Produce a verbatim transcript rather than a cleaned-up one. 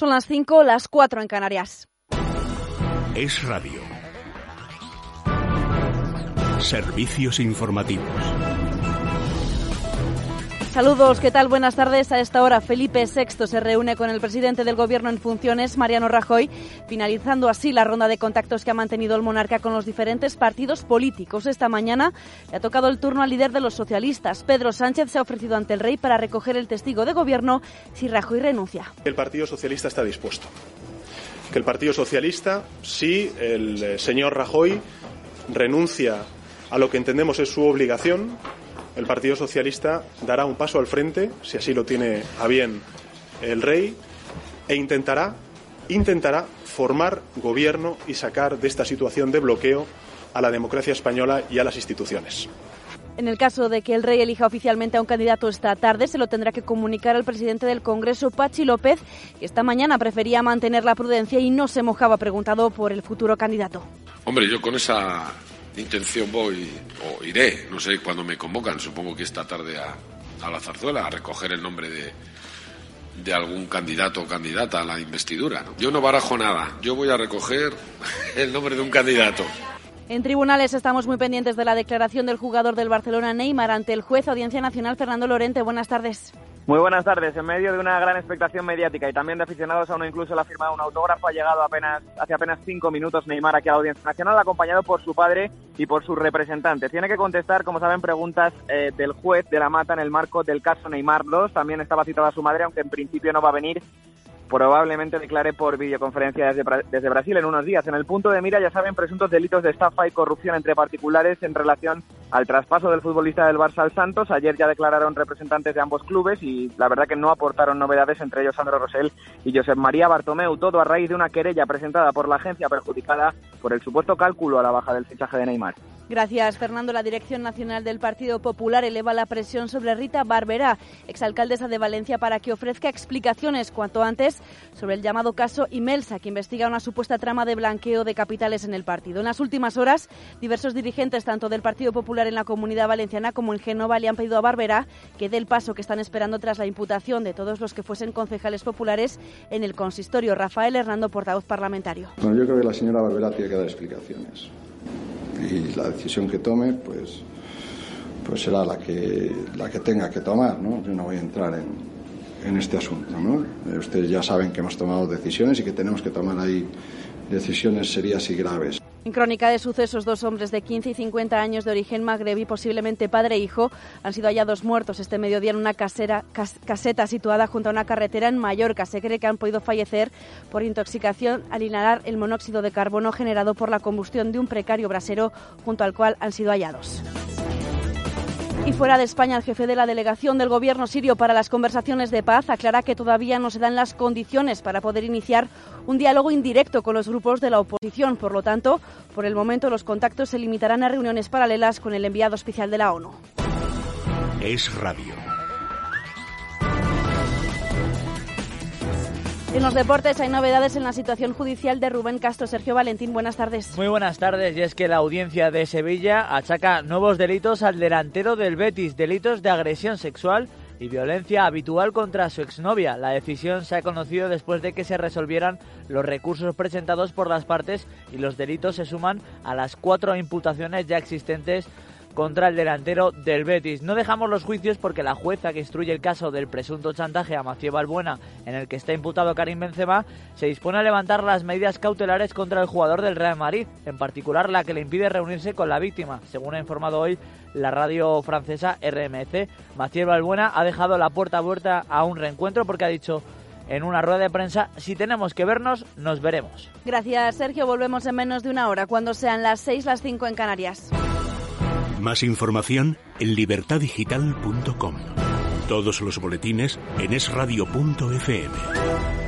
Son las cinco, las cuatro en Canarias. Es Radio. Servicios informativos. Saludos, ¿qué tal? Buenas tardes. A esta hora Felipe sexto se reúne con el presidente del Gobierno en funciones, Mariano Rajoy, finalizando así la ronda de contactos que ha mantenido el monarca con los diferentes partidos políticos. Esta mañana le ha tocado el turno al líder de los socialistas. Pedro Sánchez se ha ofrecido ante el rey para recoger el testigo de Gobierno si Rajoy renuncia. El Partido Socialista está dispuesto. Que el Partido Socialista, si el señor Rajoy renuncia a lo que entendemos es su obligación, el Partido Socialista dará un paso al frente, si así lo tiene a bien el rey, e intentará, intentará formar gobierno y sacar de esta situación de bloqueo a la democracia española y a las instituciones. En el caso de que el rey elija oficialmente a un candidato esta tarde, se lo tendrá que comunicar al presidente del Congreso, Patxi López, que esta mañana prefería mantener la prudencia y no se mojaba preguntado por el futuro candidato. Hombre, yo con esa intención voy, o iré, no sé cuándo me convocan, supongo que esta tarde a, a la Zarzuela, a recoger el nombre de, de algún candidato o candidata a la investidura, ¿no? Yo no barajo nada, yo voy a recoger el nombre de un candidato. En tribunales estamos muy pendientes de la declaración del jugador del Barcelona, Neymar, ante el juez Audiencia Nacional, Fernando Lorente. Buenas tardes. Muy buenas tardes. En medio de una gran expectación mediática y también de aficionados, a uno incluso le ha firmado un autógrafo, ha llegado apenas hace apenas cinco minutos Neymar aquí a la Audiencia Nacional, acompañado por su padre y por su representante. Tiene que contestar, como saben, preguntas eh, del juez de la Mata en el marco del caso Neymar dos. También estaba citada su madre, aunque en principio no va a venir. Probablemente declare por videoconferencia desde, desde Brasil en unos días. En el punto de mira, ya saben, presuntos delitos de estafa y corrupción entre particulares en relación al traspaso del futbolista del Barça al Santos. Ayer ya declararon representantes de ambos clubes y la verdad que no aportaron novedades, entre ellos Sandro Rosell y Josep María Bartomeu. Todo a raíz de una querella presentada por la agencia perjudicada por el supuesto cálculo a la baja del fichaje de Neymar. Gracias, Fernando. La Dirección Nacional del Partido Popular eleva la presión sobre Rita Barberá, exalcaldesa de Valencia, para que ofrezca explicaciones cuanto antes sobre el llamado caso Imelsa, que investiga una supuesta trama de blanqueo de capitales en el partido. En las últimas horas, diversos dirigentes, tanto del Partido Popular en la Comunidad Valenciana como en Génova, le han pedido a Barberá que dé el paso que están esperando tras la imputación de todos los que fuesen concejales populares en el consistorio. Rafael Hernando, portavoz parlamentario. Bueno, yo creo que la señora Barberá tiene que dar explicaciones. Y la decisión que tome, pues, pues será la que la que tenga que tomar, ¿no? Yo no voy a entrar en, en este asunto, ¿no? Eh, ustedes ya saben que hemos tomado decisiones y que tenemos que tomar ahí decisiones serias y graves. En crónica de sucesos, dos hombres de quince y cincuenta años de origen magrebí, posiblemente padre e hijo, han sido hallados muertos este mediodía en una casera, cas, caseta situada junto a una carretera en Mallorca. Se cree que han podido fallecer por intoxicación al inhalar el monóxido de carbono generado por la combustión de un precario brasero junto al cual han sido hallados. Y fuera de España, el jefe de la delegación del gobierno sirio para las conversaciones de paz aclara que todavía no se dan las condiciones para poder iniciar un diálogo indirecto con los grupos de la oposición. Por lo tanto, por el momento los contactos se limitarán a reuniones paralelas con el enviado especial de la ONU. Es Radio. En los deportes hay novedades en la situación judicial de Rubén Castro. Sergio Valentín, buenas tardes. Muy buenas tardes, y es que la audiencia de Sevilla achaca nuevos delitos al delantero del Betis, delitos de agresión sexual y violencia habitual contra su exnovia. La decisión se ha conocido después de que se resolvieran los recursos presentados por las partes y los delitos se suman a las cuatro imputaciones ya existentes contra el delantero del Betis. No dejamos los juicios porque la jueza que instruye el caso del presunto chantaje a Mathieu Valbuena, en el que está imputado Karim Benzema, se dispone a levantar las medidas cautelares contra el jugador del Real Madrid, en particular la que le impide reunirse con la víctima. Según ha informado hoy la radio francesa R M C, Mathieu Valbuena ha dejado la puerta abierta a un reencuentro porque ha dicho en una rueda de prensa: si tenemos que vernos, nos veremos. Gracias, Sergio. Volvemos en menos de una hora, cuando sean las seis, las cinco en Canarias. Más información en libertad digital punto com. Todos los boletines en es radio punto efe eme.